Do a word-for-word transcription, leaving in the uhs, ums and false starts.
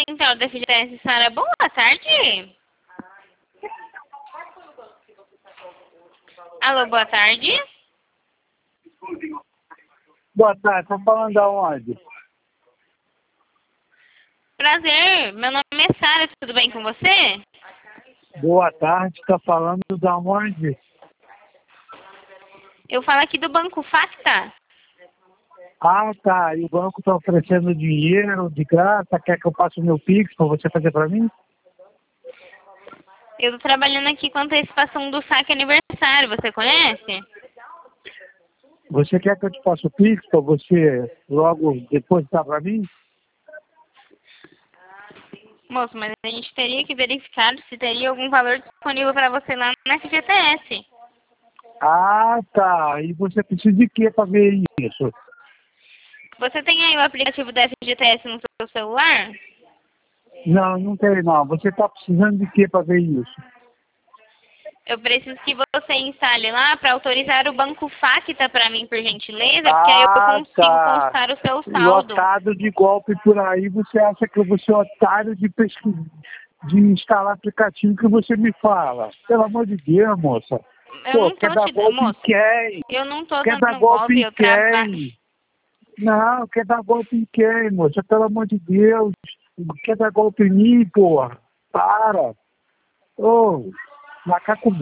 Central da F G T S, Sara, boa tarde. Alô, boa tarde. Boa tarde, tô falando da onde? Prazer, meu nome é Sara, tudo bem com você? Boa tarde, tá falando da onde? Eu falo aqui do Banco Facta. Ah, tá, e o banco tá oferecendo dinheiro de graça, quer que eu passe o meu Pix pra você fazer pra mim? Eu tô trabalhando aqui com a antecipação do saque aniversário, você conhece? Você quer que eu te passe o Pix pra você logo depositar pra mim? Moço, mas a gente teria que verificar se teria algum valor disponível para você lá na F G T S. Ah, tá, e você precisa de quê pra ver isso? Você tem aí o aplicativo da F G T S no seu celular? Não, não tem não, você tá precisando de quê pra ver isso? Eu preciso que você instale lá para autorizar o Banco Facta para mim, por gentileza, porque aí eu Ah, consigo tá. constar o seu saldo. Lotado de golpe por aí, você acha que eu vou ser otário de pesquisa, de instalar aplicativo que você me fala? Pelo amor de Deus, moça. Eu Pô, não quer tô dar te dando, golpe em moça. quem? Eu não tô Quer dar dando golpe golpe, em eu trabalho. quem? Não, quer dar golpe em quem, moça? Pelo amor de Deus. Quer dar golpe em mim, porra? Para. Ô, macaco